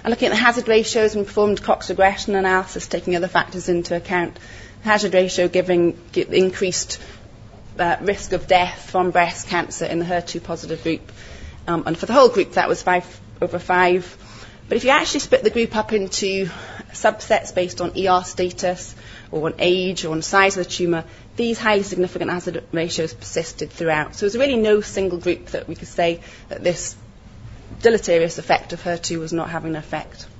And looking at the hazard ratios, we performed Cox regression analysis, taking other factors into account. The hazard ratio giving increased risk of death from breast cancer in the HER2-positive group. And for the whole group, that was 5/5. But if you actually split the group up into subsets based on ER status or on age or on size of the tumour, these highly significant hazard ratios persisted throughout. So there was really no single group that we could say that this deleterious effect of HER2 was not having an effect.